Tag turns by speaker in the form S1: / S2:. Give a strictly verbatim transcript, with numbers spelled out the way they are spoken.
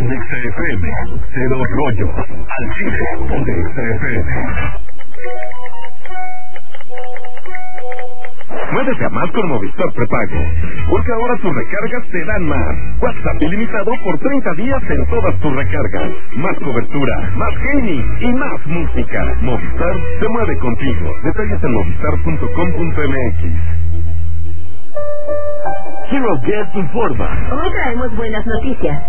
S1: X F M, cero rollo, al chile, ponte X F M. Muévete a más con Movistar Prepago, porque ahora tus recargas te dan más. WhatsApp ilimitado por treinta días en todas tus recargas. Más cobertura, más gaming y más música. Movistar se mueve contigo. Detalles en movistar punto com punto m x. Hero Guest informa.
S2: Hoy traemos buenas noticias.